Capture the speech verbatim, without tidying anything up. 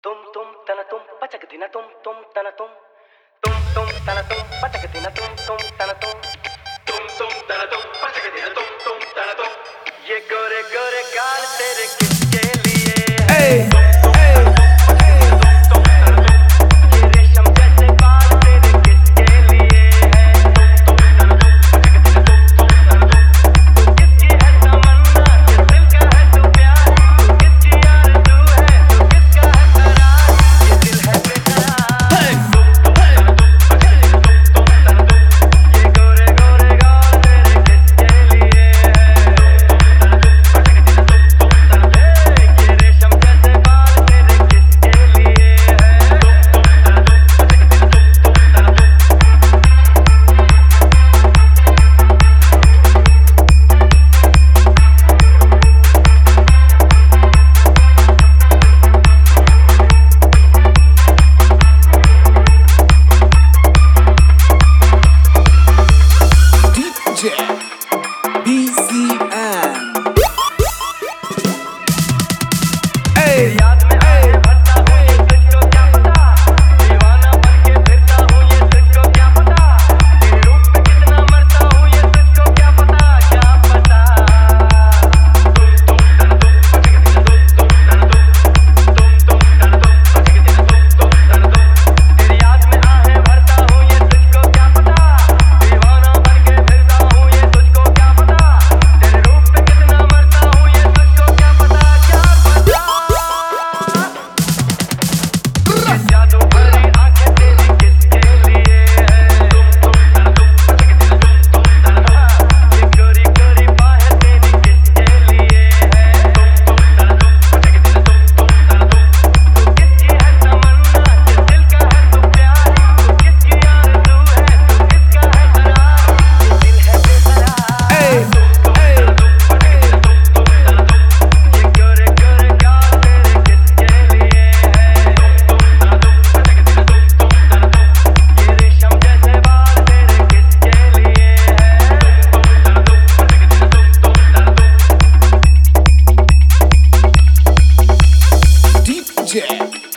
तुम तुम तना तुम पचक दिना तुम तुम तना तुम तुम तुम तना तुम पचक दिना तुम तुम तना तुम तुम तुम तना तुम पचक दिना तुम तुम तना तुम ये गोरे गोरे गाल तेरे किसके लिए है? B C M याद में आए भरता हूँ ये तुझको क्या पता, दीवाना बनके फिरता हूँ ये तुझको क्या पता, तेरे रूप में कितना मरता हूँ ये तुझको क्या पता, क्या पता। तुम तुम तना तुम पचक दिना तुम तुम तना तुम तुम तुम तना तुम पचक दिना तुम तुम तना तुम तेरी याद में आए भरता हूँ ये तुझको क्या पता, दीवाना बनके फिरता हूँ ये तुझको क्या पता, तेरे रूप में कितना मरता हूँ ये तुझको क्या पता, क्या पता। जादू भरी आंखें तेरी किसके लिए है? तुम तुम तना तुम पचक दिना तुम तुम तना तुम ये गोरी गोरी बाहें तेरी किसके लिए है? तुम तुम तना तुम पचक दिना तुम तुम तना तुम तू किसकी है तमन्ना किस दिल का है तू प्यार, तू किसकी आरज़ू है तू किसका है करार, ये दिल है बेकरार। तुम तुम तना तुम पचक दिना तुम तुम तना तुम ये गोरे गोरे गाल तेरे किसके लिए है? तुम तुम तना तुम पचक दिना तुम तुम तना तुम ये रेशम जैसे बाल तेरे किसके लिए है? तुम तुम तना तुम पचक दिना तुम तुम तना तुम D J